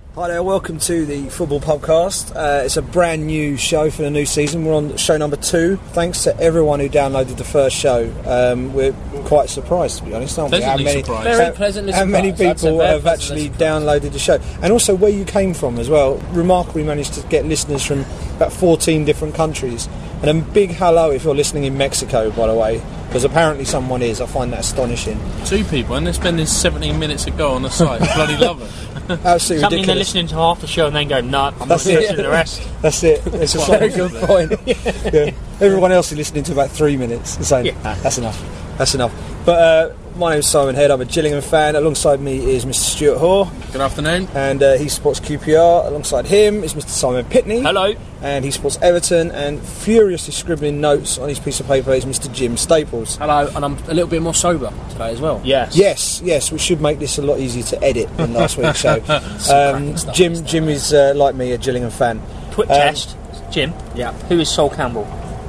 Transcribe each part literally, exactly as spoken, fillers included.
Hi there, welcome to the Football Podcast. Uh, it's a brand new show for the new season. We're on show number two. Thanks to everyone who downloaded the first show. Um, we're quite surprised, to be honest, aren't we? How many, surprised. how, Very pleasantly how many surprised. people have actually downloaded the show? And also where you came from as well. Remarkably managed to get listeners from about fourteen different countries. And a big hello if you're listening in Mexico, by the way, because apparently someone is. I find that astonishing. Two people, and they're spending seventeen minutes ago on the site. Bloody love it. Absolutely Something ridiculous. They're listening to half the show and then go, no, I'm That's not it. listening to the rest. That's it. It's a very good point. Yeah. Everyone else is listening to about three minutes and saying, Yeah. ah, that's enough. That's enough. But uh, my name's Simon Head. I'm a Gillingham fan. Alongside me is Mister Stuart Hoare. Good afternoon. And uh, he supports Q P R. Alongside him is Mister Simon Pitney. Hello. And he supports Everton. And furiously scribbling notes on his piece of paper is Mister Jim Staples. Hello, and I'm a little bit more sober today as well. Yes. Yes, yes, we should make this a lot easier to edit than last week's show. Um, stuff, Jim, isn't it? Jim is uh, like me, a Gillingham fan. Quick Um, test. Jim, Yeah. who is Sol Campbell?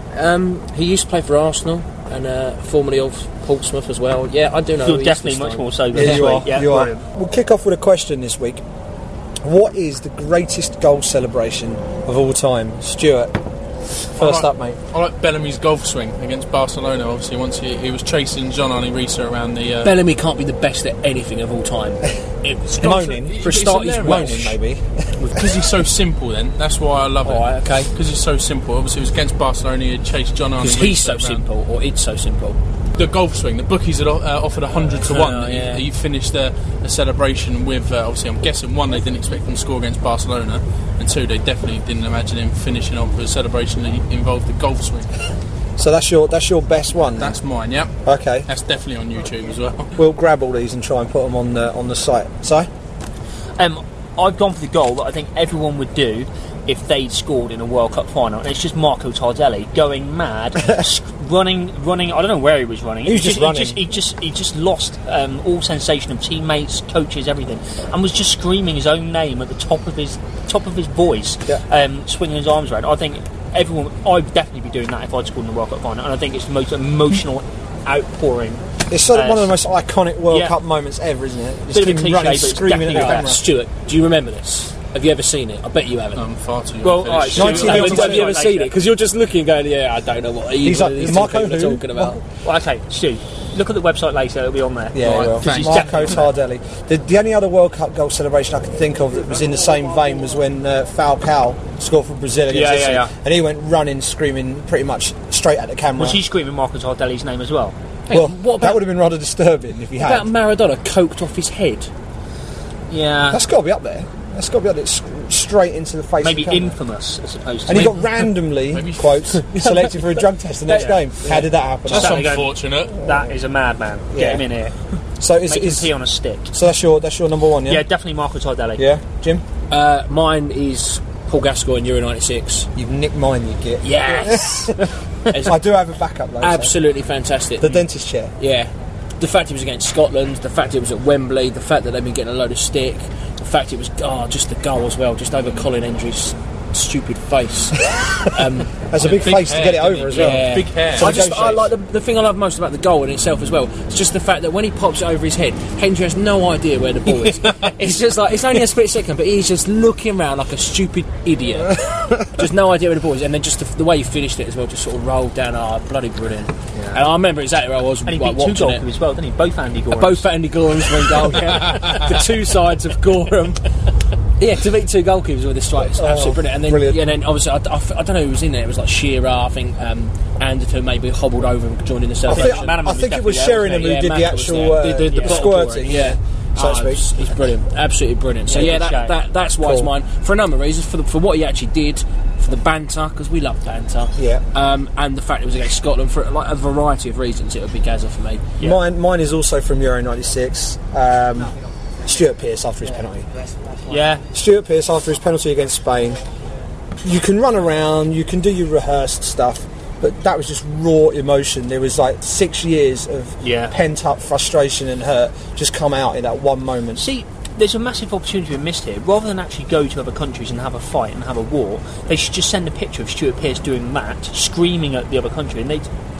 Um, he used to play for Arsenal and uh, formerly of Portsmouth as well. Yeah, I do know. who You're he is definitely this much time. more sober Yeah, this you week. are. Yeah, you are. brilliant. We'll kick off with a question this week. What is the greatest goal celebration of all time? Stuart, first I up, mate. I like Bellamy's golf swing against Barcelona. Obviously, once he, he was chasing John Arne Risa around the. Uh, Bellamy can't be the best at anything of all time. it's Moaning. it's For a start, he's hilarious. Welsh. Maybe. Because he's so simple. Then that's why I love it. All right, okay. Because he's so simple. Obviously, it was against Barcelona. He had chased John Arne. Because Risa he's so around. simple, or it's so simple. The golf swing. The bookies had uh, offered a hundred to Oh, one. that yeah. he, he finished the, the celebration with. Uh, obviously, I'm guessing one, they didn't expect him to score against Barcelona, and two, they definitely didn't imagine him finishing off with a celebration that involved the golf swing. So that's your that's your best one. then? That's mine. Yep. Okay. That's definitely on YouTube as well. We'll grab all these and try and put them on the on the site. Si? Um, I've gone for the goal that I think everyone would do if they'd scored in a World Cup final, and it's just Marco Tardelli going mad, sc- running, running. I don't know where he was running. He was just He running. just, he just, he just lost um, all sensation of teammates, coaches, everything, and was just screaming his own name at the top of his top of his voice, Yeah. um, swinging his arms around. I think everyone. I'd definitely be doing that if I'd scored in the World Cup final, and I think it's the most emotional outpouring. It's sort of Uh, one of the most iconic World yeah. Cup moments ever, isn't it? Just Bit of a him cliche, running, but it's screaming at the definitely camera. about Stuart, do you remember this? Have you ever seen it? I bet you haven't. I'm far too young. Well, for alright, this. so- nineteen have, eighty-two. have you ever seen it? Because you're just looking and going, yeah, I don't know what either He's like, of these two Marco people are who? talking about. Well, okay, Stu, look at the website later. It'll be on there. Yeah, Right, well, thanks. Marco Tardelli. The, the only other World Cup goal celebration I can think of that was in the same vein was when uh, Falcao scored for Brazil against Yeah, yeah, Italy, yeah. and he went running, screaming pretty much straight at the camera. Was he screaming Marco Tardelli's name as well? Well, What that about- would have been rather disturbing if he About had. Maradona coked off his head. Yeah. That's got to be up there. That's got to be up there, sc- straight into the face Maybe of the camera. infamous, as opposed to. And he got randomly, Maybe- quotes, selected for a drug test the next Yeah. game. How did that happen? That's Exactly. unfortunate. That is a madman. Yeah. Get him in here. So is, Make him is pee on a stick. so that's your that's your number one, yeah? Yeah, definitely Marco Tardelli. Yeah, Jim? Uh, mine is Paul Gascoigne in Euro ninety-six. You've nicked mine, you git. Yes! It's I do have a backup though. so- absolutely fantastic. The dentist chair. Yeah. The fact it was against Scotland, the fact it was at Wembley, the fact that they've been getting a load of stick, the fact it was, oh, just the goal as well, just over Colin Hendry's stupid face. um, That's a big, Big face to hair, get it didn't over he? as well. Yeah. Big hair. I just, I Negotiate. like the, the thing I love most about the goal in itself as well. It's just the fact that when he pops it over his head, Hendry has no idea where the ball is. It's just like, it's only a split second, but he's just looking around like a stupid idiot. Just no idea where the ball is. And then just the, the way he finished it as well, just sort of rolled down, oh, bloody brilliant. And I remember exactly where I was And he like, beat two watching it. goalkeepers as well, didn't he? Both Andy Gorhams. Both Andy Goram's win goal, yeah. The two sides of Gorham. Yeah, to beat two goalkeepers with this strike, it's Oh, absolutely brilliant. And then, brilliant. yeah, then obviously, I, I, I don't know who was in there. It was like Shearer, I think, um, Anderton maybe hobbled over and joined in the I celebration. think, Manaman I was think it was definitely there, Sheringham wasn't who it? Yeah, did the Manta was actual there. uh, The- the- the bottle squirting. pouring, Yeah, so Oh, to speak. he's, he's brilliant, absolutely brilliant. So Yeah, yeah, good that, shout. that, that's why Cool. it's mine for a number of reasons. For the, for what he actually did, for the banter, because we love banter. Yeah. Um, and the fact it was against Scotland for like a variety of reasons, it would be Gazza for me. Yeah. Mine, mine is also from Euro ninety-six. Um, Stuart Pearce after his penalty. Yeah. Stuart Pearce after his penalty against Spain. You can run around, you can do your rehearsed stuff, but that was just raw emotion. There was like six years of Yeah. pent up frustration and hurt just come out in that one moment. See, there's a massive opportunity we missed here. Rather than actually go to other countries and have a fight and have a war, they should just send a picture of Stuart Pearce doing that, screaming at the other country, and they'd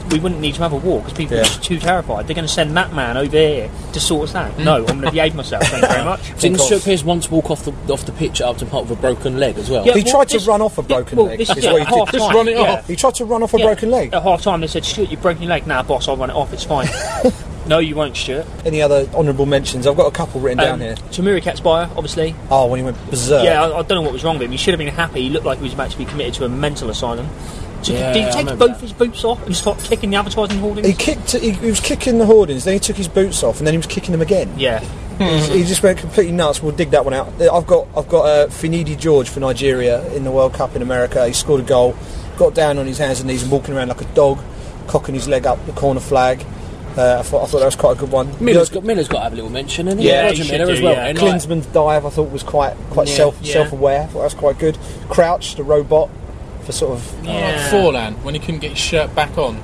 we wouldn't need to have a war because people Yeah. are just too terrified. They're going to send that man over here to sort us out. No, I'm going to behave myself. Thank you very much. Didn't off. Stuart Pearce once walk off the off the pitch at Upton Park with a broken leg as well? Yeah, He well, tried to this- run off a yeah, broken well, leg. this Is is what it, he did. half Just time, run it yeah. off. He tried to run off a Yeah. broken leg. At half time, they said, "Stuart, you've broken your leg." Nah, boss, I'll run it off. It's fine. No, you won't, Stuart. Any other honourable mentions? I've got a couple written down Um, here. Tamuri Katsbaya, obviously. Oh, when he went berserk. Yeah, I, I don't know what was wrong with him. He should have been happy. He looked like he was about to be committed to a mental asylum. So Yeah, did he I take remember both that. his boots off and start kicking the advertising hoardings? He kicked. He, he was kicking the hoardings. Then he took his boots off, and then he was kicking them again. Yeah. He's- He just went completely nuts. We'll dig that one out. I've got I've got uh, Finidi George for Nigeria in the World Cup in America. He scored a goal, got down on his hands and knees and walking around like a dog, cocking his leg up the corner flag. Uh, I thought I thought that was quite a good one. Miller's The- got Miller's got to have a little mention, and he? Yeah, Roger he should Miller do, as well. yeah. and like- Klinsmann's dive I thought was quite quite Yeah, self yeah. self aware. I thought that was quite good. Crouch the robot for sort of Yeah. Forlan, when he couldn't get his shirt back on.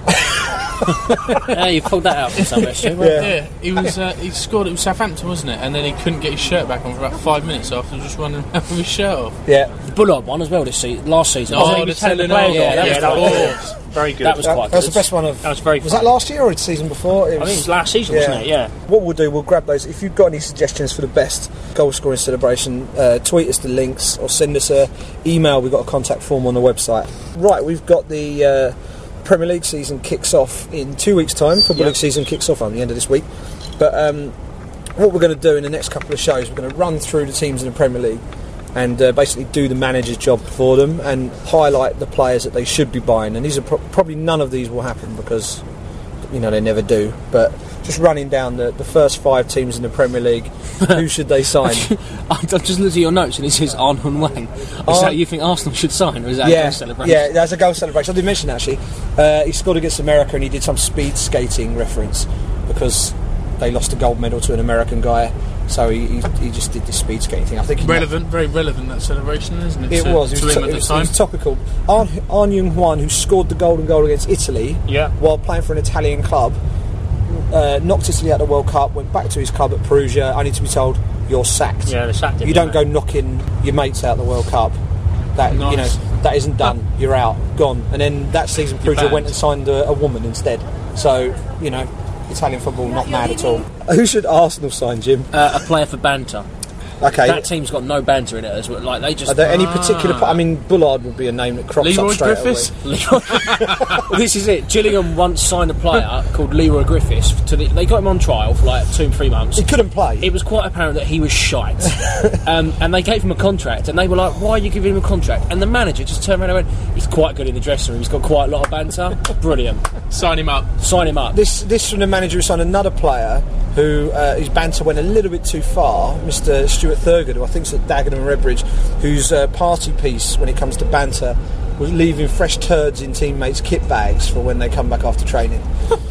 yeah, you pulled that out from somewhere, Stu. Yeah. Yeah, he was. Uh, he scored. It was Southampton, wasn't it? And then he couldn't get his shirt back on for about five minutes after just running around with his shirt off. yeah. The Bullard one as well this season, last season. Oh, wasn't he it? was telling the telling players all- off. yeah, Yeah, that that was was very good. That was That, quite that was good. the best one of. That was very Was funny. that last year or the season before? It I think it was last season, wasn't it? Yeah. What we'll do, we'll grab those. If you've got any suggestions for the best goal scoring celebration, uh, tweet us the links or send us a email. We've got a contact form on the website. Right, we've got the uh, Premier League season kicks off in two weeks' time. Football Yep. League season kicks off on the end of this week. But um, what we're going to do in the next couple of shows, we're going to run through the teams in the Premier League and uh, basically do the manager's job for them and highlight the players that they should be buying. And these are pro- probably none of these will happen because, you know, they never do. But just running down the, the first five teams in the Premier League, who should they sign? I've just looked at your notes and it says Arn Hun Wang. Is Arn- that you think Arsenal should sign, or is that a yeah, goal celebration? yeah, that's a goal celebration. I did mention that actually. Uh, he scored against America and he did some speed skating reference because they lost a gold medal to an American guy. So he, he, he just did this speed skating thing. I think he Relevant, very relevant that celebration, isn't it? It to, was. It to was, him to- at it the was, it time. was topical. Arn, Arn Jung Hwan, who scored the golden goal against Italy Yeah. while playing for an Italian club, uh, knocked Italy out of the World Cup, went back to his club at Perugia, only to be told, you're sacked. Yeah, they sacked him. You don't go didn't knocking your mates out of the World Cup. That you know Nice. that isn't done. You're out, gone. And then that season, Perugia banned. went and signed a, a woman instead. So you know, Italian football not mad at all. Who should Arsenal sign, Jim? Uh, a player for banter. Okay. That team's got no banter in it as well. Like they just. Are there any particular? I mean, Bullard would be a name that crops Leroy up straight Griffiths. away. This is it. Gillingham once signed a player called Leroy Griffiths. To the, they got him on trial for like two, three months. He couldn't play. It was quite apparent that he was shite, um, and they gave him a contract. And they were like, "Why are you giving him a contract?" And the manager just turned around and went, "He's quite good in the dressing room. He's got quite a lot of banter. Brilliant. Sign him up. Sign him up." This this from the manager who signed another player who uh, his banter went a little bit too far, Mister Stuart Thurgood, who I think's at Dagenham and Redbridge, whose uh, party piece when it comes to banter was leaving fresh turds in teammates' kit bags for when they come back after training.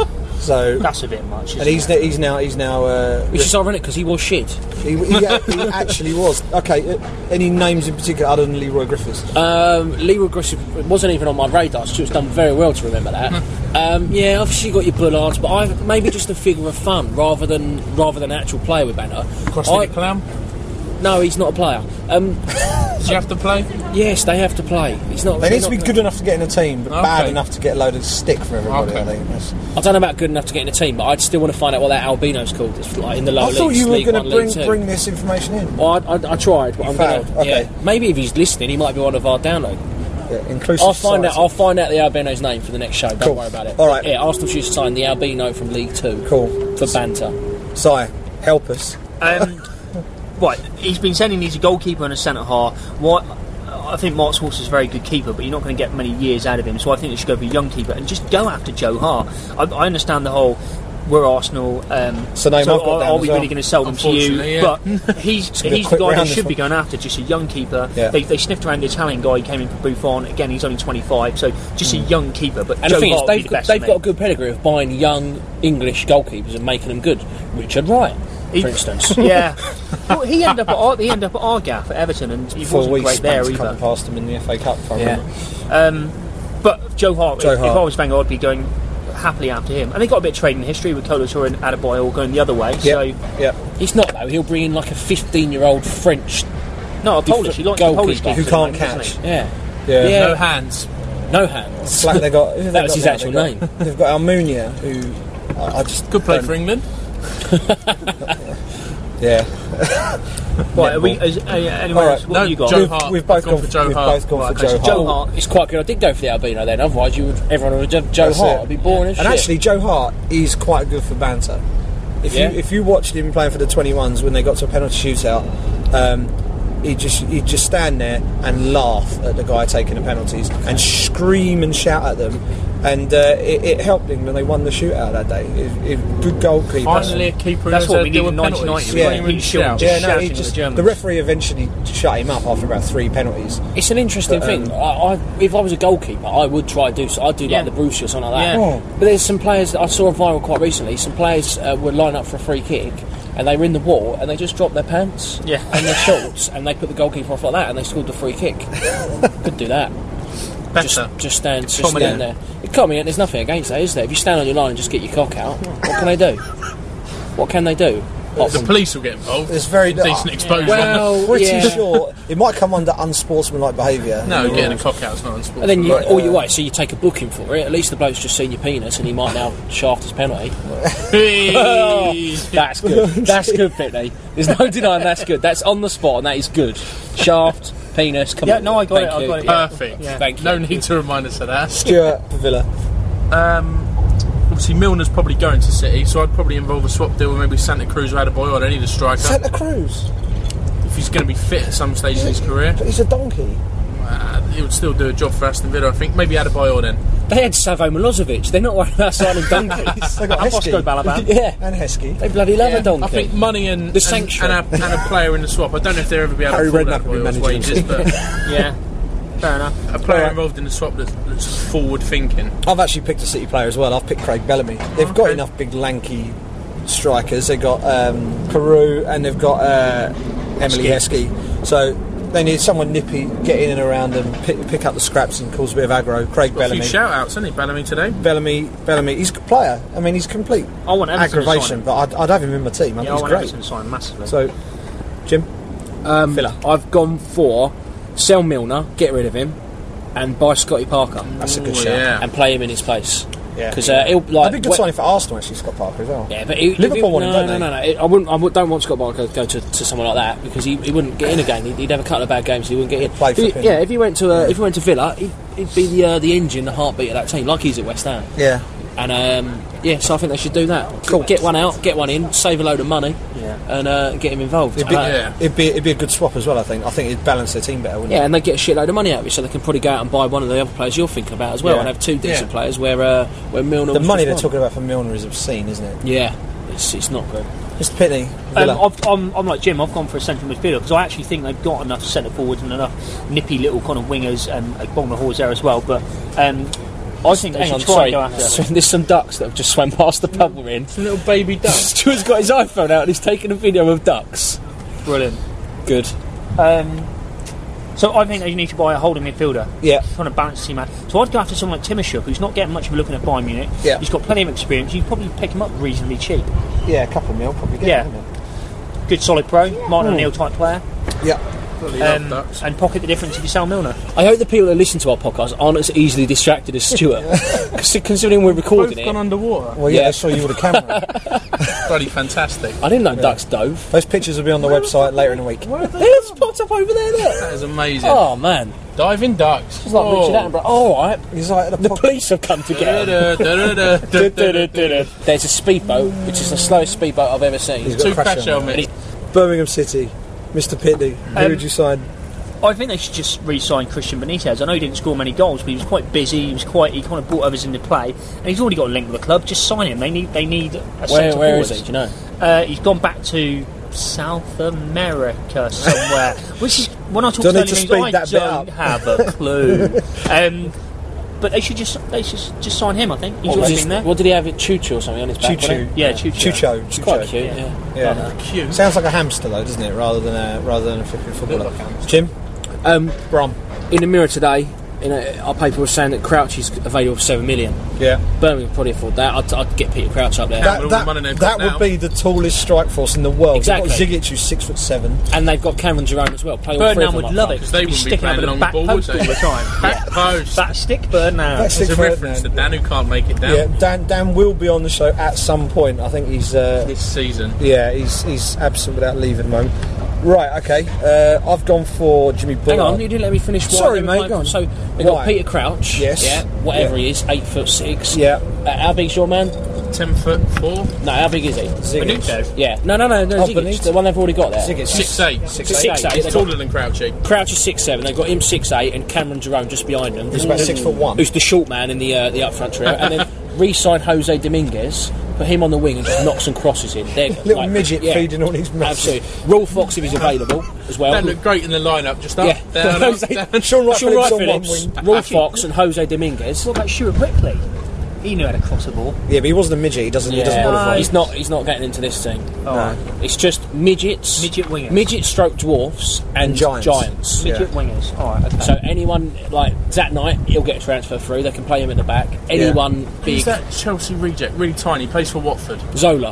So That's a bit much. and isn't he's it? he's now he's now uh, Which is ironic because he was shit. he, he, he actually was. Okay, uh, any names in particular other than Leroy Griffiths? Um, Leroy Griffiths wasn't even on my radar. Stuart's done very well to remember that. um, yeah, obviously you got your Bullards, but I maybe just a figure of fun rather than rather than an actual player with banter. Cross-legged I- clown. No, he's not a player. Um, Does he have to play? yes, they have to play. He's not. They they're need to be not- good enough to get in a team, but Okay. bad enough to get a load of stick for everybody. Okay. I think. That's- I don't know about good enough to get in a team, but I'd still want to find out what that albino's called. It's like in the lower I thought leagues, you were League going One, to bring League Two. bring this information in. Well, I, I, I tried, but I'm failed. gonna. Okay. Yeah, maybe if he's listening, he might be one of our download. Yeah, inclusive I'll find out. society. I'll find out the albino's name for the next show. Don't Cool. worry about it. All right. Yeah, Arsenal should sign the albino from League Two. Cool. For banter. Si, help us. Um, right, he's been sending these a goalkeeper and a centre half. What? I think Mark Schwartz is a very good keeper, but you're not going to get many years out of him. So I think they should go for a young keeper and just go after Joe Hart. I, I understand the whole. We're Arsenal, um, So name I've got are, down are as we well. really going to sell them to you? Unfortunately, yeah. But he's gonna be a he's the quick guy round, they this should be one. going after, just a young keeper. Yeah. They, they sniffed around the Italian guy who came in for Buffon. Again, he's only twenty-five, so just a young keeper. But And Joe the thing is, Hart would be they've the got, best they've for got a me. good pedigree of buying young English goalkeepers and making them good. Richard Wright, He- for instance. Yeah, well, he ended up at Ar- he ended up at Argath at Everton, and he Four wasn't weeks great there spent coming either. past them in the F A Cup. If I Yeah. remember. Um, but Joe Hart, Joe if, Hart. if I was Wenger, I'd be going happily after him. And they got a bit of trading history with Colator and Adebayor going the other way. So Yep. Yep. He's not though. He'll bring in like a fifteen-year-old French. no, a Polish. He likes the Polish Goalkeeper. kids Who can't at the moment, catch. doesn't Yeah. Yeah. Yeah. No hands. No hands. Like they got. That was his now? actual They've name. got, They've got Almunia, who I, I just Good play don't- for England. Yeah. Right, are we, is, uh, anyone All else? right, What no, have you got? Joe We've, Hart. we've both I've gone gone for Joe we've Hart. both gone Right, for okay, Joe so Joe Hart. Hart. It's quite good. I did go for the Albino then, otherwise you would everyone would have Joe That's Hart. it. Would be boring as And shit. actually, Joe Hart is quite good for banter. If Yeah. you if you watched him playing for the twenty-ones when they got to a penalty shootout, um, he'd just he'd just stand there and laugh at the guy taking the penalties and scream and shout at them, and uh, it, it helped England. They won the shootout that day. It, it, good goalkeeper. Finally, a keeper who That's knows what how we to deal need in with nineteen penalties. ninety. Yeah. Scream and He's shouting, shout. just Yeah, no, shouting he at just, the Germans. the referee eventually shut him up after about three penalties. It's an interesting But, um, thing. I, I, if I was a goalkeeper, I would try to do so. I'd do Yeah. like the Bruce or something like that. Yeah. Oh. But there's some players that I saw viral quite recently. Some players uh, would line up for a free kick, and they were in the wall, and they just dropped their pants Yeah. and their shorts, and they put the goalkeeper off like that, and they scored the free kick. Could do that. Better. Just, just stand, just Comedy. stand there. It can't be. There's nothing against that, is there? If you stand on your line and just get your cock out, what can they do? What can they do? Apart The from- police will get involved. It's very Decent exposure. Well, Pretty yeah. sure it might come under unsportsmanlike behaviour. no, getting a cock out is not unsportsmanlike. And then you, Right, all you uh, wait, so you take a booking for it. At least the bloke's just seen your penis, and he might now shaft his penalty. Hey! That's good. That's good, Pitney. There's no denying that's good. That's on the spot, and that is good. Shaft, penis. Come Yeah, on. no, I got Thank it, I you. got it, Yeah. Perfect. Yeah. Thank you. No need to remind us of that. Stuart for Villa. Um, obviously, Milner's probably going to City, so I'd probably involve a swap deal with maybe Santa Cruz or Adebayor. I don't need a striker. Santa Cruz. If he's going to be fit at some stage in his career, But he's a donkey. uh, he would still do a job for Aston Villa, I think. Maybe Adebayor then. They had Savo Milosevic. They're not worried about signing donkeys. They got And Bosco Heskey. Balaban. Yeah. And Heskey. They bloody love Yeah, a donkey. I think money and The and, sanctuary. and, a, and a player in the swap. I don't know if they'll ever be able Harry to afford Redknapp will be Adebayor's managing wages, him. but Yeah, fair enough. a player Alright. involved in the swap that's, that's forward thinking. I've actually picked a City player as well. I've picked Craig Bellamy. They've got Okay. enough big lanky strikers. They've got um, Peru and they've got uh, Emily Heskey. So they need someone nippy, get in and around and pick, pick up the scraps and cause a bit of aggro. Craig Got a few Bellamy. shout outs, hasn't he, Bellamy today? Bellamy, Bellamy, he's a good player. I mean, he's complete I want Everton to sign aggravation, him. but I'd, I'd have him in my team. I Yeah, I think want he's Everton great. to sign massively. So, Jim, Um, Villa. I've gone for sell Milner, get rid of him, and buy Scotty Parker That's a good Ooh, shout. yeah. and play him in his place. Yeah, Because uh, he'll like That'd be a good when- signing for Arsenal, actually, Scott Parker as well. Yeah, but he, Liverpool if he, want him, no, don't no, they? no, no. It- I wouldn't. I would, don't want Scott Barker to go to, to someone like that because he, he wouldn't get in again. He'd, he'd have a couple of bad games. He wouldn't get in. Play If he- for him. yeah, if he went to uh, if he went to Villa, he'd, he'd be the uh, the engine, the heartbeat of that team, like he's at West Ham. Yeah. And um, yeah, so I think they should do that. Cool. Get one out, get one in, save a load of money, Yeah. and uh, get him involved. It'd be, Uh, Yeah. it'd, be, it'd be a good swap as well, I think. I think it'd balance their team better, wouldn't Yeah, and they get a shitload of money out of it, so they can probably go out and buy one of the other players you're thinking about as well, Yeah. and have two decent Yeah. players where uh, where Milner. it? The was money just they're one. talking about for Milner is obscene, isn't it? Yeah, it's, it's not good. Mister Pitney, Um, Villa. I've, I'm, I'm like Jim. I've gone for a central midfielder because I actually think they've got enough centre forwards and enough nippy little kind of wingers and uh, Bonner Hawes there as well. But um, I think they Hang should on, try sorry. and go after. There's some ducks that have just swam past the pub we're in. It's a little baby duck. Stuart's got his iPhone out and he's taking a video of ducks. Brilliant. Good. Um, so I think they need to buy a holding midfielder. Yeah. Trying to balance the team out. So I'd go after someone like Timashuk, who's not getting much of a look at Bayern Munich. Yeah. He's got plenty of experience. You'd probably pick him up reasonably cheap. Yeah, a couple of mil probably get Yeah. him, wouldn't Good solid pro, Martin Hmm. O'Neill type player. it? Yeah. Bloody love Um, ducks. and pocket the difference if you sell Milner. I hope the people that listen to our podcast aren't as easily distracted as Stuart. 'Cause considering we're Both recording gone it, underwater. Well, yeah, Yeah. they saw you with a camera. Bloody fantastic. I didn't know ducks dove. Those pictures will be on the website later in the week. It's popped up over there, look. That is amazing. Oh man, Diving ducks. it's like Oh. Richard Attenborough. All right, He's like the, the po- police have come to get him. Da-da-da-da-da-da-da. There's a speedboat, which is the slowest speedboat I've ever seen. He's got Two a crash crash helmet. helmets. Birmingham City, Mister Pitney. Who Um, would you sign? I think they should just re-sign Christian Benitez. I know he didn't score many goals, but he was quite busy. He was quite. He kind of brought others into play, and he's already got a link with the club. Just sign him. They need. They need a Where, centre where is forward. he? Do you know? Uh, he's gone back to South America somewhere. Which is when I talk Don't to need to English, speed I that bit don't up. have a clue. um, but they should just. They should just sign him. I think he's What, was already his, been there. what did he have? It Choo Choo or something on his back? Choo-choo. wasn't it? Yeah, Choo Choo. Chucho. It's quite Chucho. cute. Yeah. Yeah. Yeah. Cute. Sounds like a hamster though, doesn't it? Rather than a rather than a flipping footballer. Look like a hamster. Jim, Um, Brom. in the Mirror today, you know, our paper was saying that Crouch is available for seven million. Yeah. Birmingham probably afford that. I'd, I'd get Peter Crouch up there. That, with all the money that, they've that got would now. be the tallest strike force in the world. Exactly. They've got Zigic, who's six foot seven. And they've got Cameron Jerome as well. Play all three of Birdnow them would up love front. it. Because they He'd be wouldn't be sticking playing up at the along back the ball, would post all they? the time. Back post. Back stick Birdnow. That's It's a Ferdinand. reference to Dan who can't make it down Yeah, Dan, Dan will be on the show at some point. I think he's. Uh, this season. yeah, he's he's absent without leave at the moment. Right, okay. Uh, I've gone for Jimmy Bullard. Hang on, you didn't let me finish. What Sorry, I mate, like. go on. So we've got Why? Peter Crouch. Yes. Yeah. Whatever Yeah. he is, eight foot six. Yeah. Uh, how big's your man? Ten foot four. No, how big is he? Zigic. Benito. Yeah. No, no, no, no. Oh, Zigic, Benito. the one they've already got there. Zigic. Six eight. Six, Six, eight. eight. He's They've taller got- than Crouchy. Crouch is six seven. They've got him six eight and Cameron Jerome just behind them. He's about six foot one. Who's the short man in the uh, the up front trio, and then re-sign Jose Dominguez, put him on the wing and just knock some crosses in. They're, Little like, midget yeah, feeding on his mouth. Absolutely. Raw Fox if he's available as well. That looked great in the lineup. Just up, Yeah. down, up, Jose- down. Sean Wright Sean Phillips Wright on one Phillips, wing. Raw Fox and Jose Dominguez. What about Stuart Whitley? He knew how to cross the ball. Yeah, but he wasn't a midget. He doesn't. He doesn't Yeah, qualify. he's not. He's not getting into this team. Oh. It's just midgets, Midget wingers. midget stroke dwarfs, and, And giants. giants. Yeah. Midget wingers. All right, okay. So anyone like Zach Knight, he'll get a transfer through. They can play him at the back. Anyone big, Who's that Chelsea reject? Really tiny. Plays for Watford. Zola,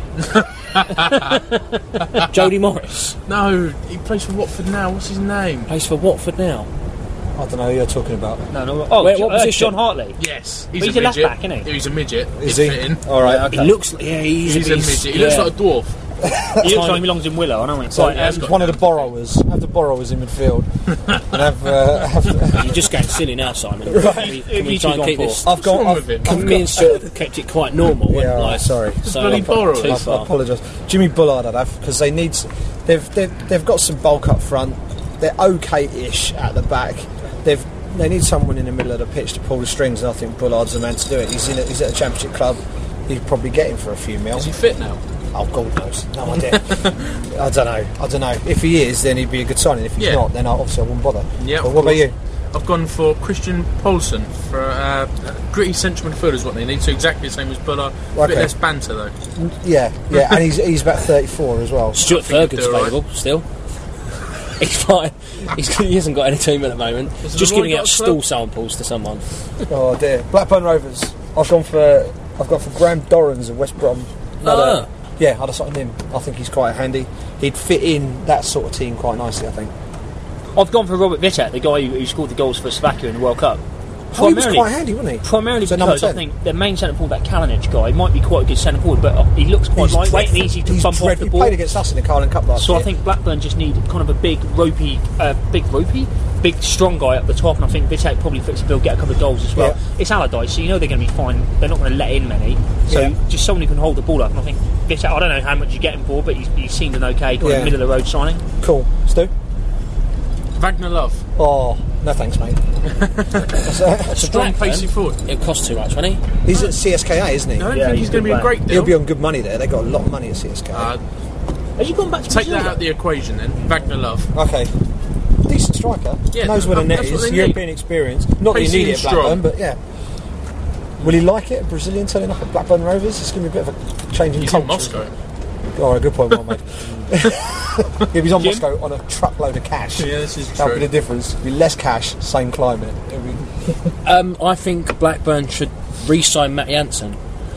Jody Morris No, he plays for Watford now. What's his name? plays for Watford now. I don't know who you're talking about. no, no. Oh, Wait, Jo- what uh, position? John Hartley. Yes, But he's, he's a a left midget. back, isn't he? He's a midget. Is He'd he? fit in. All right. He Okay. looks. Yeah, he's, He's a midget. He looks yeah. like a dwarf. He looks like he belongs in Willow. I know. So Right, yeah, um, got one of the down. borrowers. Have the borrowers in midfield, and have. Uh, have You're just going silly now, Simon. Right. Can we, Who can we you try two and gone keep for? this? I've got. wrong I've, with him? I've Me got and Stuart have kept it quite normal. Yeah, and, all right, like, sorry. So Bloody borrowers. too I, I far. apologise. Jimmy Bullard, I'd have because they need. They've, they've they've got some bulk up front. They're okay-ish at the back. They've they need someone in the middle of the pitch to pull the strings, and I think Bullard's the man to do it. He's in. A, he's at a championship club. He'd probably get him for a few mil. Is he fit now? Oh, God knows. No idea. I don't know. I don't know. If he is, then he'd be a good signing. If he's Yeah. not, then I, obviously I wouldn't bother. Yeah. But of what about course. you? I've gone for Christian Poulsen for uh, gritty central midfield is what they need. So exactly the same as Buller. A Okay. bit less banter though. Yeah, yeah, and he's he's about thirty-four as well. Stuart I think he'd Ferguson's do all right. available still. He's fine. He's, he hasn't got any team at the moment. Has Just Leroy giving got out a club? stool samples to someone. Oh dear. Blackburn Rovers. I've gone for I've gone for Graham Dorrans of West Brom. Ah. Yeah, I'd have signed him. I think he's quite handy. He'd fit in that sort of team quite nicely, I think. I've gone for Robert Vitek, the guy who, who scored the goals for Slovakia in the World Cup. Oh, he was quite handy, wasn't he? Primarily So number because I ten. think the main centre forward, that Kalinic guy, might be quite a good centre forward, but he looks quite He's lightweight and dreadful. easy to He's bump off dreadful. the He ball. played against us in the Carling Cup last So year. I think Blackburn just need kind of a big ropey, uh, big ropey, big strong guy up the top, and I think Vitek probably fits the bill, get a couple of goals as well. Yeah. It's Allardyce, so you know they're going to be fine. They're not going to let in many. So Yeah. just someone who can hold the ball up. And I think Vitek, I don't know how much you get him for, but he's, he seemed an okay kind Yeah. of middle of the road signing. Cool. Stu? Wagner Love. Oh, no thanks, mate. that's a, that's a Strong, Blackburn? pacey forward. It cost too much, won't he? He's at C S K A, isn't he? I don't Yeah, think he's he's going to be good a man. great deal. He'll be on good money there. They've got a lot of money at C S K A. Uh, Has he gone back to take Brazil? that out of the equation then. Wagner Love. Okay. Decent striker. Yeah, Knows where the net that's what is. they European need. experience. Not that you Pacey need and it at Blackburn, strong. but yeah. Will he like it? A Brazilian turning up at Blackburn Rovers? It's going to be a bit of a change in He's culture. in Moscow. All right, good point, well made. If he's on Jim? Moscow on a truckload of cash, Yeah, this is that would be true. the difference. It'd be less cash, same climate. It'd be Um, I think Blackburn should re-sign Matt Jansen.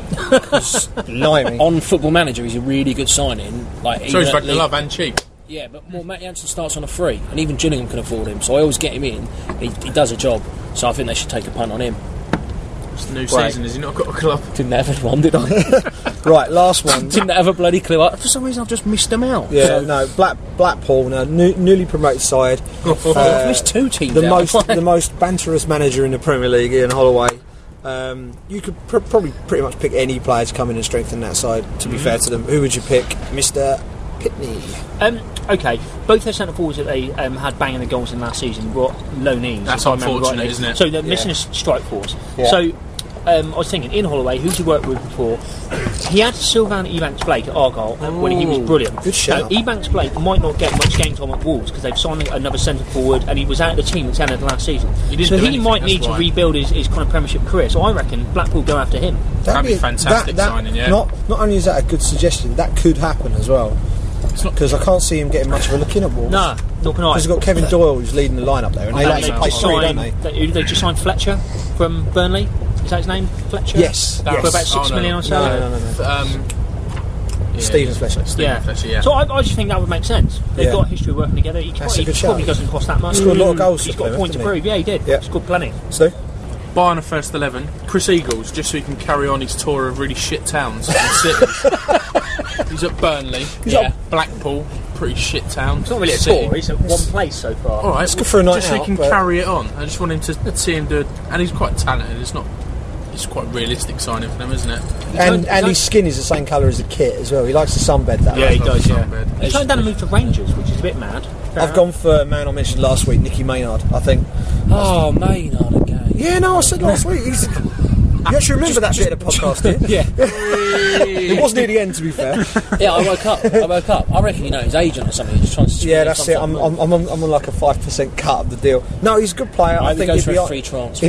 blimey. On Football Manager, he's a really good signing. Like So even he's at Wagner League- Love and cheap. Yeah, but well, Matt Jansen starts on a free, and even Gillingham can afford him. So I always get him in. He, he does a job. So I think they should take a punt on him. It's the new Right. season. Has he not got a club? Didn't have anyone, did I? Right, last one. Didn't have a bloody clue. I, for some reason, I've just missed them out. Yeah, So, no, Black Blackpool, no, new, newly promoted side. I've missed two teams. The out. most the most banterous manager in the Premier League, Ian Holloway. Um, you could pr- probably pretty much pick any player to come in and strengthen that side. To be fair to them, who would you pick, Mister Pitney? Um, okay, both their centre forwards that they um, had banging the goals in last season were low knees. That's if I remember unfortunate, rightly. isn't it? So they're missing a s- strike force. Yeah. So um, I was thinking, Ian Holloway, who's he worked with before? He had Sylvan Ebanks-Blake at Argyle uh, when he was brilliant. Good shout. Now, Ebanks-Blake might not get much game time at Wolves because they've signed another centre forward, and he was out of the team at the end of last season. He didn't So do he anything, might that's need to why. rebuild his, his kind of Premiership career. So I reckon Blackpool go after him. That'd be a fantastic signing, yeah. Not not only is that a good suggestion, that could happen as well. Because I can't see him getting much of a look in at Wolves. Nah, Not gonna lie. Because you've got Kevin Doyle who's leading the line up there, and they And like to they play just three, don't signed- they? They, they just signed Fletcher from Burnley. Is that his name? Fletcher? Yes. For yes. about six Oh, no. million or so. No, no, no, no, no. Um, yeah, Stephen Fletcher. Stephen Yeah. Fletcher, yeah. So I, I just think that would make sense. They've Yeah. got a history of working together. He, That's he a good shout. probably doesn't cost that much. He scored a lot of goals He's for got a Plymouth, point to didn't he? prove. Yeah, he did. Yeah. He scored plenty. Stu? Buying a first eleven, Chris Eagles, just so he can carry on his tour of really shit towns and cities. He's at Burnley, He's yeah. at- Blackpool, pretty shit town. It's not really a City. tour. He's at one place so far. All right, It's good for a night just so he out, can but- carry it on. I just want him to see him do it, and he's quite talented. It's not, it's quite realistic signing for them, isn't it? And, and his skin is the same colour as the kit as well. He likes to sunbed that. Yeah, he does. Yeah. Sunbed. He's turned down a move to Rangers, which is a bit mad. I've gone for a man I mentioned last week, Nicky Maynard, I think. Oh, Maynard again. Yeah, no, I said last week. He's, you actually remember that bit of the podcast, did you? Yeah, It was near the end, to be fair. yeah. I woke up. I woke up. I reckon you know his agent or something. He's just trying to. Yeah, that's it. I'm, I'm, I'm, on, I'm on like a five percent cut of the deal. No, he's a good player. I Maybe think goes for he'd a be, free transfer. he'd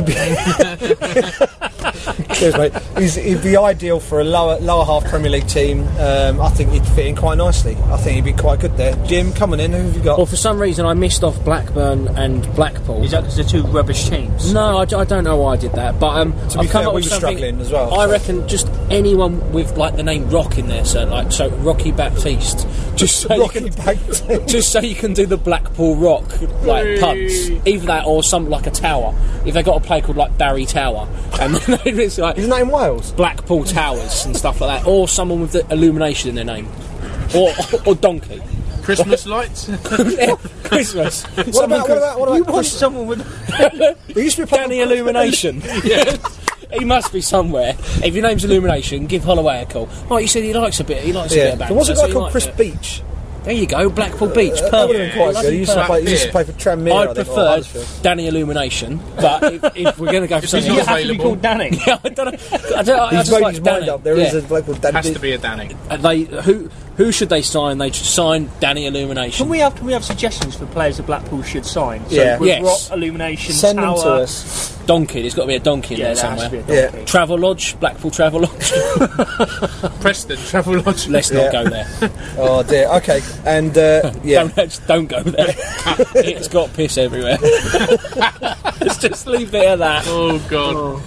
be Cheers, mate. He's, he'd be ideal for a lower lower half Premier League team. Um, I think he'd fit in quite nicely. I think he'd be quite good there. Jim, coming in, who have you got? Well, for some reason, I missed off Blackburn and Blackpool. Is that because they're two rubbish teams? No, I, I don't know why I did that, but um, To be I've come fair, up we with were something- struggling as well, I so- reckon just anyone with like the name Rock in there, so like so Rocky Baptiste, just so you Rocky can, Baptiste. just so you can do the Blackpool Rock like puns, either that or some like a tower. If they got a play called like Barry Tower, and then it's like Isn't that in Wales? Blackpool Towers and stuff like that, or someone with the illumination in their name, or or Donkey. Christmas lights. Yeah, Christmas. What about, what about, what You about want Chris? someone with... There used to be a player Danny called- Illumination. Yeah. He must be somewhere. If your name's Illumination, give Holloway a call. Oh, you said he likes a bit. He likes a bit Yeah, of there was a banter, so guy he called liked Chris it. Beach. There you go, Blackpool Beach. That Perfect. would have been quite Bloody good. He used, to play, he used to play for Tranmere. I think, or preferred Huddersfield. Danny Illumination, but if, if we're going to go for he's something not You else, have to be available. called Danny. yeah, I don't know. I don't. I He's just made like his Danny. mind up. There yeah. is a bloke called Danny. Has to be a Danny. Uh, They who who should they sign? They should sign Danny Illumination. Can we have can we have suggestions for players that Blackpool should sign? So Yeah. with Yes. Rock, Illumination, Send them Tower. to us. Donkey. There's got to be a donkey in Yeah, there there has to somewhere. be a Yeah. donkey. Travel Lodge, Blackpool Travel Lodge. Preston Travel Lodge. Let's Yeah. not go there. Oh dear. Okay, and uh, yeah, Don't, let's- don't go there. It's got piss everywhere. Let's just leave it at that. Oh God.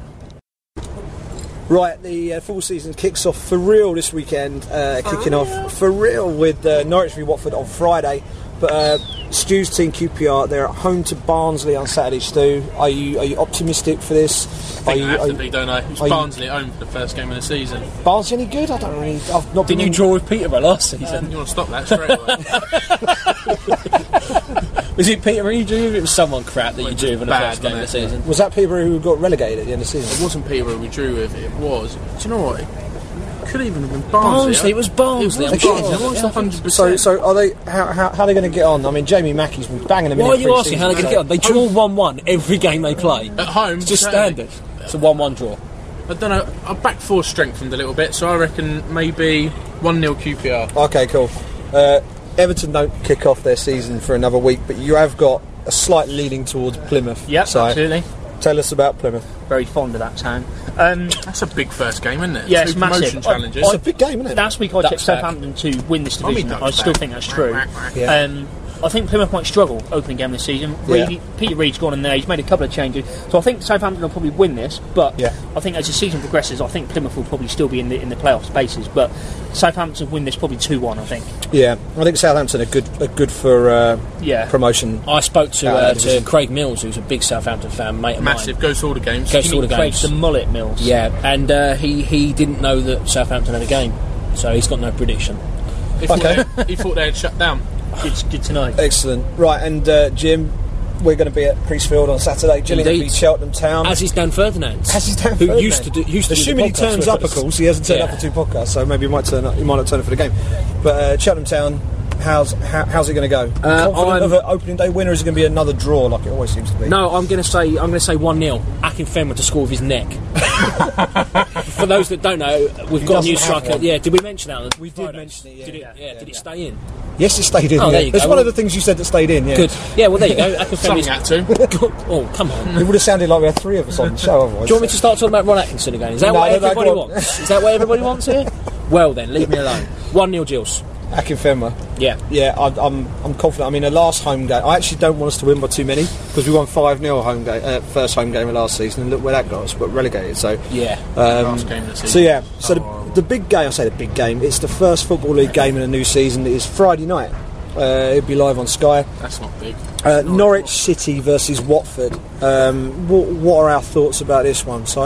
right. The uh, full season kicks off for real this weekend. Uh, kicking off for real with uh, Norwich v Watford on Friday. But uh, Stu's team Q P R, they're at home to Barnsley on Saturday. Stu, are you are you optimistic for this? I Are think you, I have are to you be, don't I? It's are you- Barnsley at home for the first game of the season. Barnsley any good? I don't really. I've not Didn't been you in- draw with Peterborough last season? You want to stop that straight away? Was it Peterborough you drew with? It was someone crap that you Well, drew with in the bad, first game of the wasn't it? season. Was that Peterborough who got relegated at the end of the It season? wasn't Peterborough we drew with. It was. Do you know what? It could even have been Barnsley. Barnsley, it was Barnsley. It I'm was sure. Barnsley. It was Yeah. one hundred So, percent. so are they? How, how, how are they going to get on? I mean, Jamie Mackey's been banging them in. Why are in you asking how they pre-season, can get on? They draw one one every game they play. At home, It's just certainly. standard. It's a one one draw. I don't know. Our back four strengthened a little bit, so I reckon maybe one nil Q P R. Okay, cool. Uh, Everton don't kick off their season for another week, but you have got a slight leaning towards Plymouth. Yep, so absolutely. Tell us about Plymouth. Very fond of that town. Um, That's a big first game, isn't it? Yeah, Two it's massive. promotion I- challenges. It's a big game, isn't it? last week I tipped Ducks back. Southampton to win this I mean, division. I, Ducks still back. think that's true. Yeah. Um, I think Plymouth might struggle opening game this season. Yeah. Reed, Peter Reid's gone in there. He's made a couple of changes, so I think Southampton will probably win this. But Yeah. I think as the season progresses, I think Plymouth will probably still be in the in the playoff spaces. But Southampton win this probably two one. I think. Yeah, I think Southampton are good, are good for uh, Yeah. promotion. I spoke to Out of uh, that to division. Craig Mills, who's a big Southampton fan, mate of Massive. mine. Goes to all the games. Goes to all Jimmy the Craig's games. the mullet Mills. Yeah, and uh, he he didn't know that Southampton had a game, so he's got no prediction. He thought, Okay. they, he thought they had shut down. Good, good to know. Excellent. Right, and uh, Jim, we're going to be at Priestfield on Saturday. Gillingham Indeed. beat Cheltenham Town. As is Dan Ferdinand, As is Dan who Ferdinand. used to do used to Assuming do he the podcast turns with up, of us. course. He hasn't turned Yeah. up for two podcasts, so maybe he might turn up. He might not turn up for the game. But uh, Cheltenham Town, how's how, how's it going to go? Uh, Confident I'm- of an opening day winner? Or is it going to be another draw like it always seems to be? No, I'm going to say I'm going to say one nil. Akin Fenwa to score with his neck. For those that don't know, we've He got a doesn't new have striker. one. Yeah, did we mention that? On We did Friday? mention it, yeah. Did it? Yeah, Yeah, yeah, did it yeah. stay in? Yes, it stayed in. Oh, yeah. there you It's go. one of the things you said that stayed in. Yeah. Good. Yeah, well there you go. Akin Something Fenwa's. had to. Oh, come on. It would have sounded like we had three of us on the show otherwise. Do you want me to start talking about Ron Atkinson again? Is that No, what no, no, everybody go on. wants? Is that what everybody wants here? Well then, leave me alone. one nil Gills. Akinfenwa. Yeah. Yeah, I, I'm I'm confident. I mean, the last home game, I actually don't want us to win by too many because we won five nil home game, uh, first home game of last season, and look where that got us, but relegated. So Yeah. um, Last game of the season. So yeah, so Oh. the, the big game, I say the big game, it's the first Football League game in the new season. It is Friday night. Uh, it'll be live on Sky. That's not big. Uh, Norwich City versus Watford. Um, what, what are our thoughts about this one, Si?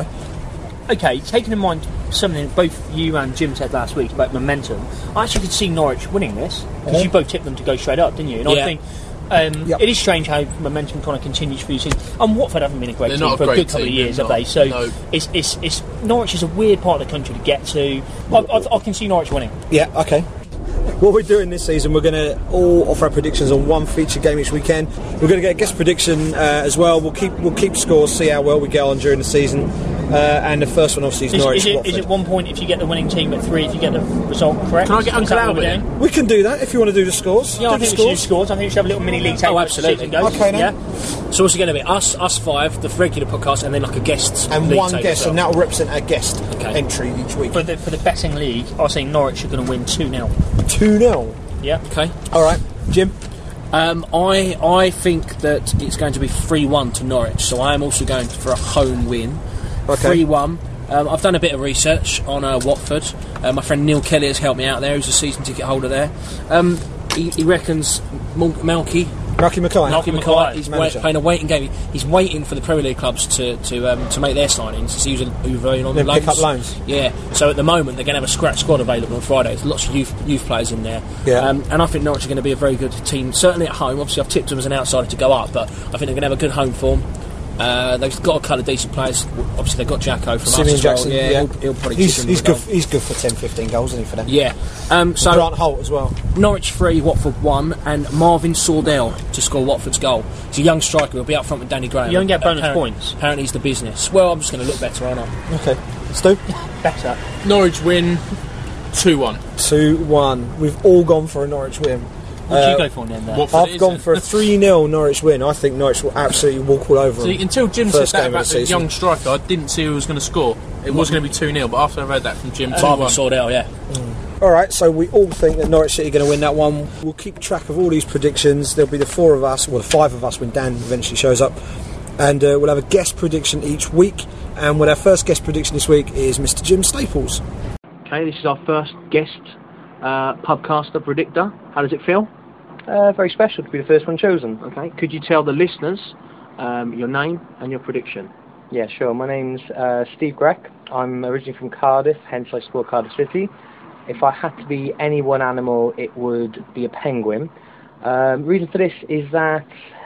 Okay, taking in mind something both you and Jim said last week about momentum, I actually could see Norwich winning this because Uh-huh. you both tipped them to go straight up, didn't you? And Yeah. I think um, Yep. it is strange how momentum kind of continues through the season. And Watford haven't been a great They're team not a for a great good couple team, of years, they're have they? not. So No. it's, it's it's Norwich is a weird part of the country to get to. I, I, I can see Norwich winning. Yeah, okay. What we're doing this season, we're going to all offer our predictions on one feature game each weekend. We're going to get a guest prediction uh, as well. We'll keep we'll keep scores, see how well we get on during the season. Uh, and the first one, obviously, is, Is, Norwich is, it, Watford. is it one point if you get the winning team, at three if you get the result correct? Can I get Is that Uncle what we're Albert doing? in? We can do that if you want to do the scores. Yeah, do I the think we should do scores. scores. I think we should have a little mini league table. Oh, as the season absolutely. goes. Okay, then. Yeah. So what's it going to be? Us, us five, the regular podcast, and then like a guest And league one table guest, as well. and that will represent our guest Okay. entry each week. For the for the betting league, I was saying Norwich are going to win two nil. two nil. Yeah. Okay. All right, Jim. Um, I I think that it's going to be three one to Norwich, so I am also going for a home win. Okay. three one. Um, I've done a bit of research on uh, Watford. Uh, my friend Neil Kelly has helped me out there. He's a season ticket holder there. Um, he, he reckons Mal- Malky, Malky Mackay. Malky Mackay, Mackay, he's manager. wait, playing a waiting game. He's waiting for the Premier League clubs to to, um, to make their signings. So he was over on Then loans. pick up loans. Yeah. So at the moment they're going to have a scratch squad available on Friday. There's lots of youth youth players in there. Yeah. Um, and I think Norwich are going to be a very good team. Certainly at home. Obviously I've tipped them as an outsider to go up, but I think they're going to have a good home form. Uh, they've got a couple of decent players. Obviously they've got Jacko from Simeon us as well. Jackson. Yeah, Yeah, He'll, he'll probably he's, chip in he's with a good. goal. He's good for ten, fifteen goals, isn't he, for them? Yeah. Um, so Grant Holt as well. Norwich three, Watford one, and Marvin Sordell to score Watford's goal. He's a young striker. He'll be up front with Danny Graham. You don't get bonus Apparently- points. Apparently he's the business. Well, I'm just going to look better, aren't I? Okay, Stu. Better. Norwich win two one. two one. We've all gone for a Norwich win. What do Uh, you go for then? There? Watford I've is gone it? for a three nil Norwich win. I think Norwich will absolutely walk all over See, them. until Jim First said that game of about the the season. young striker, I didn't see who was going to score. It was going to be two nil, but after I read that from Jim, two Marvin one. Sordell, yeah. All right, so we all think that Norwich City are going to win that one. We'll keep track of all these predictions. There'll be the four of us, well, the five of us when Dan eventually shows up, and uh, we'll have a guest prediction each week. And with our first guest prediction this week is Mister Jim Staples. Okay, this is our first guest uh, pubcaster predictor. How does it feel? Uh, very special to be the first one chosen. Okay, could you tell the listeners um, your name and your prediction? Yeah, sure. My name's uh, Steve Greck. I'm originally from Cardiff, hence I support Cardiff City. If I had to be any one animal, it would be a penguin. Um, reason for this is that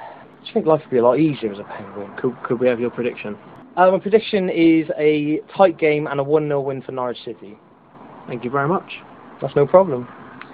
I just think life would be a lot easier as a penguin. Could, could we have your prediction? Uh, my prediction is a tight game and a one nil win for Norwich City. Thank you very much. That's no problem.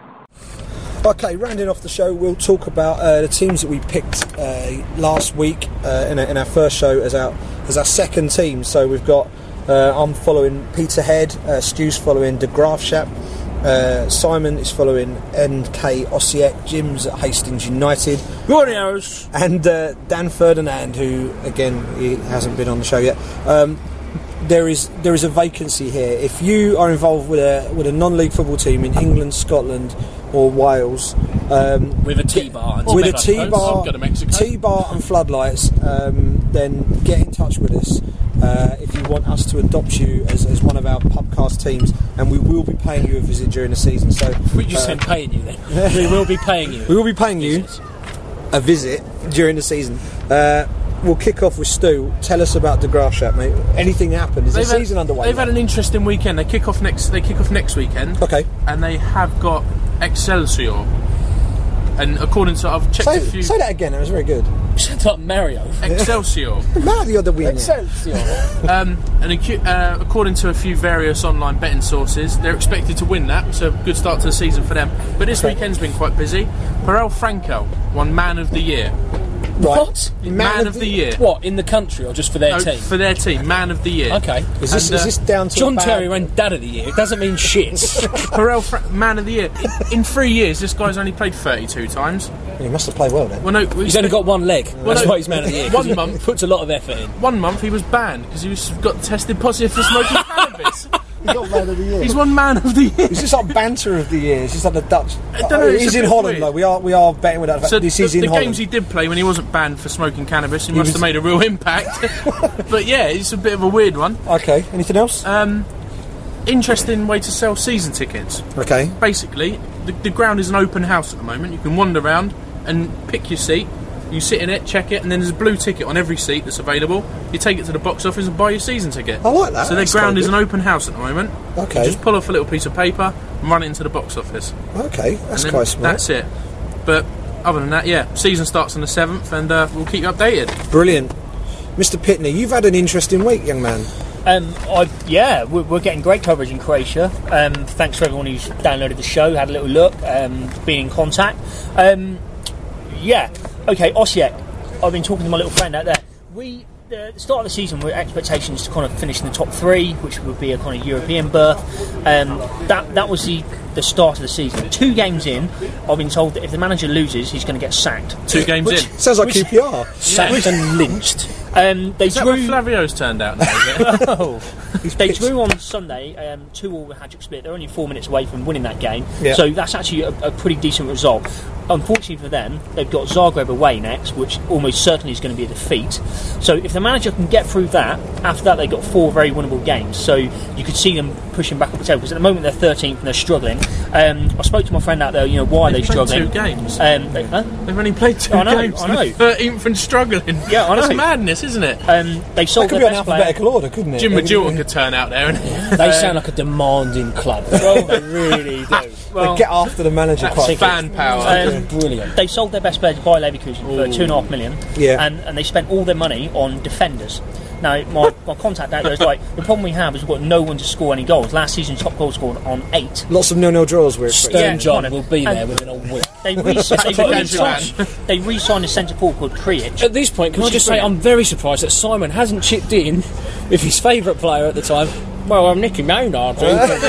Okay, rounding off the show, we'll talk about uh, the teams that we picked uh, last week uh, in, our, in our first show as our as our second team. So we've got uh, I'm following Peterhead, uh, Stu's following De Graafschap, uh, Simon is following N K Osijek, Jim's at Hastings United, Warriors! and uh, Dan Ferdinand, who again he hasn't been on the show yet. Um, there is there is a vacancy here. If you are involved with a with a non-league football team in England, Scotland, or Wales, um, With a T-bar. And with a some T bar, I'll go to Mexico. T bar and floodlights, um, then get in touch with us uh, if you want us to adopt you as, as one of our pubcast teams, and we will be paying you a visit during the season. So We just uh, said paying you then. We will be paying you. we will be paying you a visit during the season. Uh, we'll kick off with Stu. Tell us about De Graafschap, mate. Anything happened? Is the They've had- season underway? They've had an interesting weekend. They kick off next. They kick off next weekend. Okay. And they have got Excelsior. And according to I've checked Say, a few. say that again. That was very good. Shut up, Mario. Excelsior. Now the other win. um, and acu- uh, according to a few various online betting sources, they're expected to win that. So a good start to the season for them. But this weekend's been quite busy. Perel Franco won Man of the Year. Right. What? Man, of the, year. What, in the country or just for their No, team? for their team, Man of the Year. Okay. Is this, And, uh, is this down to John a bad- Terry ran Dad of the Year. It doesn't mean shit. Perel Fra- Man of the Year. In, in three years, this guy's only played thirty-two times. He must have played well then. Well, no, He's only got one leg. That's no, why he's Man of the Year. 'cause one he month. puts a lot of effort in. One month he was banned because he was got tested positive for smoking cannabis. got man of the year. He's won man of the year. It's just like banter of the year. It's just like the Dutch. I don't know, Oh, it's he's a in bit Holland, weird. though. We are we are betting with that. Fact. So This the, is in the Holland. games he did play when he wasn't banned for smoking cannabis, he, He must was- have made a real impact. But yeah, it's a bit of a weird one. Okay. Anything else? Um, interesting way to sell season tickets. okay. Basically, the, the ground is an open house at the moment. You can wander around and pick your seat. You sit in it, check it, and then there's a blue ticket on every seat that's available. You take it to the box office and buy your season ticket. I like that. So their That's ground quite is good. an open house at the moment. Okay. You just pull off a little piece of paper and run it into the box office. Okay. That's And then quite smart. That's it. But other than that, yeah, season starts on the seventh, and uh, we'll keep you updated. Brilliant. Mister Pitney, you've had an interesting week, young man. Um, I, yeah, we're, we're getting great coverage in Croatia. Um, thanks for everyone who's downloaded the show, had a little look, um, been in contact. Um, yeah, okay, Osijek. I've been talking to my little friend out there. We, the start of the season, were expectations to kind of finish in the top three, which would be a kind of European berth. Um, that that was the the start of the season. Two games in, I've been told that if the manager loses, he's going to get sacked. Two games Which- in. Sounds like Which- Q P R. Sacked and lynched. Um, they Is that what drew. Flavio's turned out now, is it? Oh. They pitched. drew on Sunday, um, two all with Hajduk Split. They're only four minutes away from winning that game, Yeah. so that's actually a, a pretty decent result. Unfortunately for them, they've got Zagreb away next, which almost certainly is going to be a defeat. So if the manager can get through that, after that they've got four very winnable games. So you could see them pushing back up the table, because at the moment they're thirteenth and they're struggling. Um, I spoke to my friend out there, you know, why are they They've played struggling? two games. Um, they, huh? They've only played two I know, games. I know. thirteenth and struggling. Yeah, I know. That's madness, isn't it? Um, they That sold could their be an best player. alphabetical order, couldn't it? Jim They- Majorca could turn out there. And They sound like a demanding club. Well, they really do. well, They get after the manager quite fan power. Um, Brilliant. They sold their best player to Bayer Leverkusen for two and a half million, Yeah. and, and they spent all their money on defenders. Now, my, my contact out there is like, the problem we have is we've got no one to score any goals. Last season, top goal scored on eight. Lots of nil-nil draws we're expecting. Stern Yeah, John kind of. will be there And- within a week. They re- they, re-signed, they re-signed a centre forward called Krijic. At this point, can I Which just is say brilliant. I'm very surprised that Simon hasn't chipped in with his favourite player at the time. Well, I'm Nicky Maynard.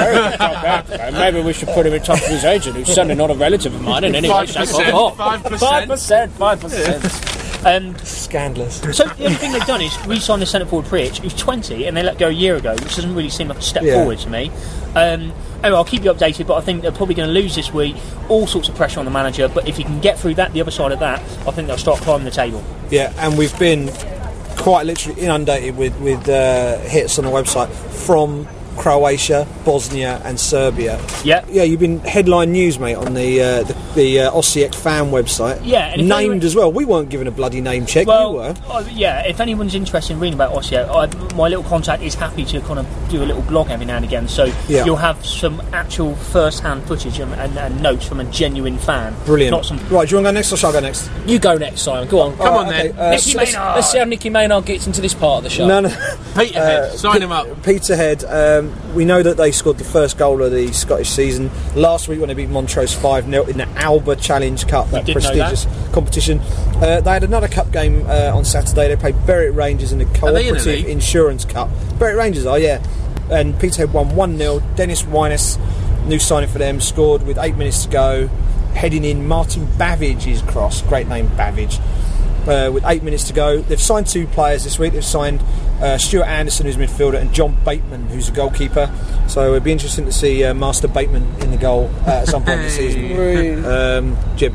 Maybe we should put him in touch with his agent, who's certainly not a relative of mine. And anyway, Five so percent, fuck off. five percent. Five percent. Five percent. Um, Scandalous. so the other thing they've done is re-signed the centre forward Krijic, who's twenty, and they let go a year ago, which doesn't really seem like a step Yeah. forward to me. Um, anyway, I'll keep you updated, but I think they're probably going to lose this week. All sorts of pressure on the manager, but if he can get through that, the other side of that, I think they'll start climbing the table. Yeah, and we've been quite literally inundated with, with uh, hits on the website from Croatia, Bosnia and Serbia. Yeah. Yeah, you've been headline news, mate, on the uh, the, the uh, Osijek fan website. Yeah, and if named anyone- as well. We weren't given a bloody name check, Well, you were. uh, yeah, if anyone's interested in reading about Osijek, I, my little contact is happy to kind of do a little blog every now and again, so Yeah. you'll have some actual first-hand footage and, and, and notes from a genuine fan. Brilliant. Not some... Right, do you want to go next or shall I go next? You go next, Simon. Go on. Come on okay, then. uh, Let's, Nicky let's, Maynard. let's see how Nicky Maynard gets into this part of the show. No, no. Peterhead, sign him up. Peterhead, um, we know that they scored the first goal of the Scottish season last week when they beat Montrose five nil in the Alba Challenge Cup, that did know prestigious competition. Uh, they had another cup game uh, on Saturday. They played Berwick Rangers in the they in the Cooperative league? Insurance Cup. Berwick Rangers are, yeah. And Peterhead won one nil. Dennis Wyness, new signing for them, scored with eight minutes to go. Heading in, Martin Bavige's cross. Great name, Bavige. Uh, with eight minutes to go. They've signed two players this week. They've signed uh, Stuart Anderson, who's a midfielder, and John Bateman, who's a goalkeeper. So it'd be interesting to see uh, Master Bateman in the goal uh, at some point this season. Um, Jim.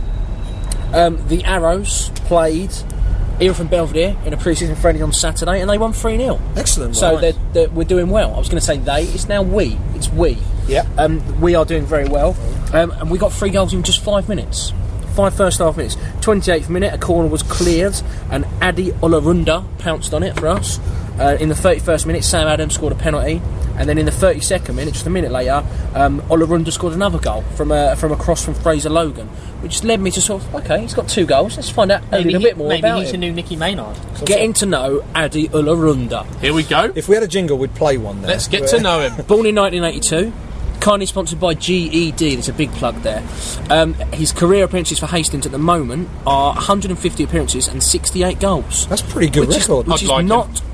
Um, the Arrows played here from Belvedere in a pre-season friendly on Saturday, and they won three nil. Excellent. So Right. they're, they're, we're doing well. I was going to say they. It's now we. It's we. Yeah. Um, we are doing very well. Um, and we got three goals in just five minutes. Five first half minutes. twenty-eighth minute, a corner was cleared, and Adi Olarunda pounced on it for us. Uh, in the thirty-first minute, Sam Adams scored a penalty, and then in the thirty-second minute, just a minute later, um, Olarunda scored another goal from a from a cross from Fraser Logan, which led me to sort of, okay, he's got two goals. Let's find out a Maybe, little he- bit more maybe about he's him. a new Nicky Maynard. Getting to know Adi Olarunda. Here we go. If we had a jingle, we'd play one there. Let's get to know him. Born in nineteen eighty-two, kindly sponsored by G E D. There's a big plug there. Um, his career appearances for Hastings at the moment are one hundred fifty appearances and sixty-eight goals. That's a pretty good Which is, record. which I'd is like not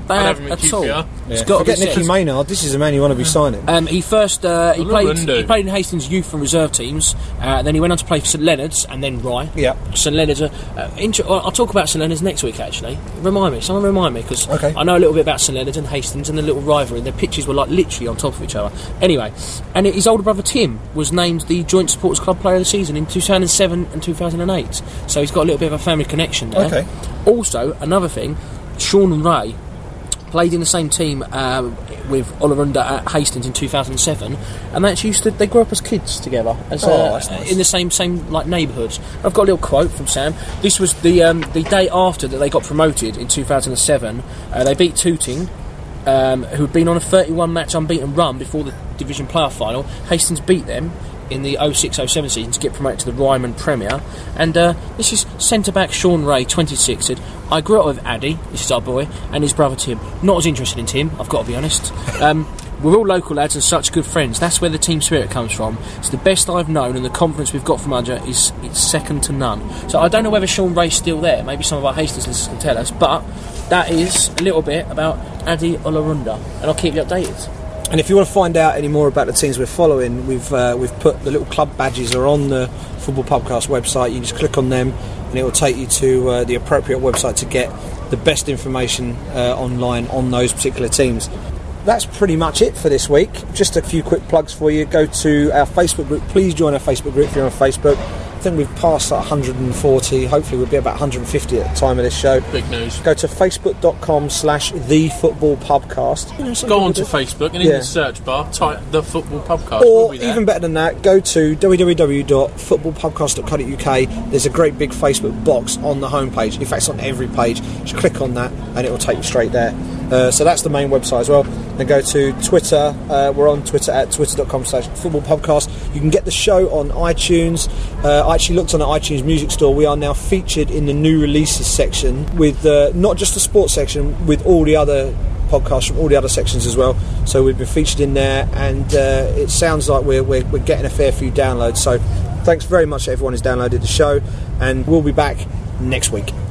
bad him in at Q P R. all. Yeah. It's got to be Forget Nicky said. Maynard. This is the man you want to be signing. Um, he first uh, he played Olorundo. he played in Hastings youth and reserve teams. Uh, then he went on to play for St Leonard's and then Rye. Yeah. St Leonard's. Uh, uh, inter- I'll talk about St Leonard's next week. Actually, remind me. Someone remind me because Okay. I know a little bit about St Leonard's and Hastings and the little rivalry. Their pitches were like literally on top of each other. Anyway, and his older brother Tim was named the Joint Supporters Club Player of the Season in two thousand seven and two thousand eight. So he's got a little bit of a family connection there. Okay. Also, another thing, Sean and Ray played in the same team um, with Olorundo at Hastings in two thousand seven, and they actually used to, they grew up as kids together, as, Oh, uh, that's nice. in the same same like neighbourhoods. I've got a little quote from Sam. This was the um, the day after that they got promoted in two thousand seven. Uh, they beat Tooting, um, who had been on a thirty-one match unbeaten run before the division playoff final. Hastings beat them in the oh six oh seven season to get promoted to the Ryman Premier. And uh, this is centre-back Sean Ray, twenty-six, said, I grew up with Addy, this is our boy, and his brother Tim. Not as interested in Tim, I've got to be honest. Um, we're all local lads and such good friends. That's where the team spirit comes from. It's the best I've known, and the confidence we've got from Udger is it's second to none. So I don't know whether Sean Ray's still there. Maybe some of our Hastings listeners can tell us. But that is a little bit about Addy Olorundo, and I'll keep you updated. And if you want to find out any more about the teams we're following, we've uh, we've put the little club badges are on the Football Pubcast website. You can just click on them, and it will take you to uh, the appropriate website to get the best information uh, online on those particular teams. That's pretty much it for this week. Just a few quick plugs for you. Go to our Facebook group. Please join our Facebook group if you're on Facebook. I think we've passed one hundred forty. Hopefully we'll be about one hundred fifty at the time of this show. Big news. Go to facebook.com slash the football pubcast. You know, some Go people on to do- Facebook and in Yeah. the search bar type the Football Pubcast. Or We'll be there. even better than that, go to w w w dot football pubcast dot co dot u k. There's a great big Facebook box on the homepage. In fact, it's on every page. Just click on that and it will take you straight there. Uh, so that's the main website as well. Then go to Twitter. Uh, we're on Twitter at twitter.com slash football pubcast. You can get the show on iTunes. Uh, I actually looked on the iTunes Music Store. We are now featured in the new releases section with uh, not just the sports section, with all the other podcasts from all the other sections as well. So we've been featured in there, and uh, it sounds like we're, we're, we're getting a fair few downloads. So thanks very much to everyone who's downloaded the show, and we'll be back next week.